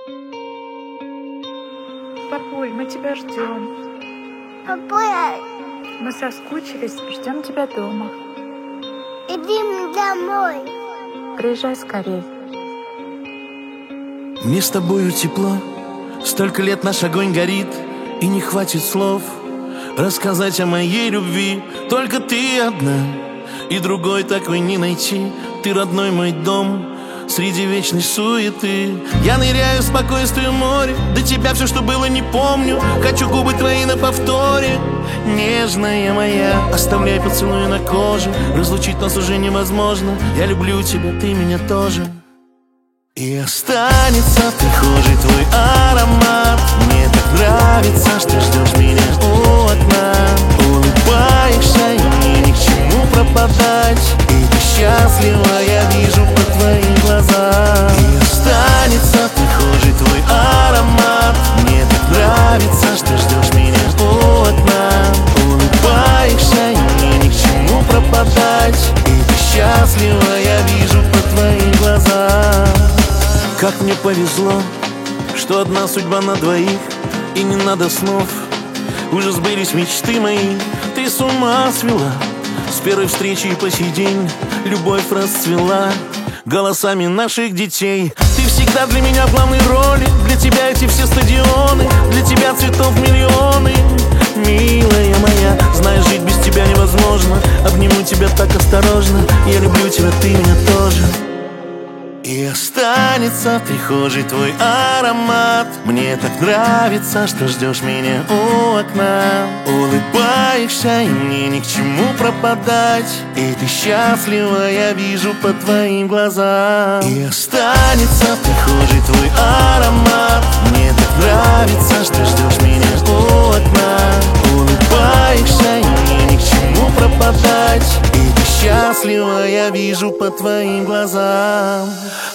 Папуль, мы тебя ждем. Папуля, Мы соскучились, ждем тебя дома. иди домой. Приезжай скорей. Мне с тобою тепло, столько лет наш огонь горит, и не хватит слов рассказать о моей любви. Только ты одна, и другой такой не найти. Ты родной мой дом среди вечной суеты. Я ныряю в спокойствие море, до тебя все, что было, не помню. Хочу губы твои на повторе. Нежная моя, оставляй поцелуи на коже. Разлучить нас уже невозможно. Я люблю тебя, ты меня тоже. И останется в прихожей твой аромат. Мне так нравится, что ждешь меня у окна. Улыбаешься, и мне ни к чему пропадать. И ты счастлива, я вижу по твоим глазам. И останется в прихожей твой аромат. Мне так нравится, что ждешь меня у окна. Улыбаешься, и мне ни к чему пропадать. И ты счастлива, я вижу по твоим глазам. Как мне повезло, что одна судьба на двоих, и не надо снов. Уже сбылись мечты мои. Ты с ума свела, с первой встречи и по сей день любовь расцвела голосами наших детей. Ты всегда для меня в главной роли. Для тебя эти все стадионы, для тебя цветов миллионы. Милая моя, знаешь, жить без тебя невозможно. Обниму тебя так осторожно. Я люблю тебя, ты меня тоже. И останется в прихожей твой аромат. Мне так нравится, что ждешь меня у окна. Улыбаешься, и мне ни к чему пропадать. И ты счастлива, я вижу по твоим глазам. И останется в прихожей твой аромат. Мне так нравится, что ждешь меня у окна. Улыбаешься, и мне ни к чему пропадать. И ты счастлива, я вижу по твоим глазам.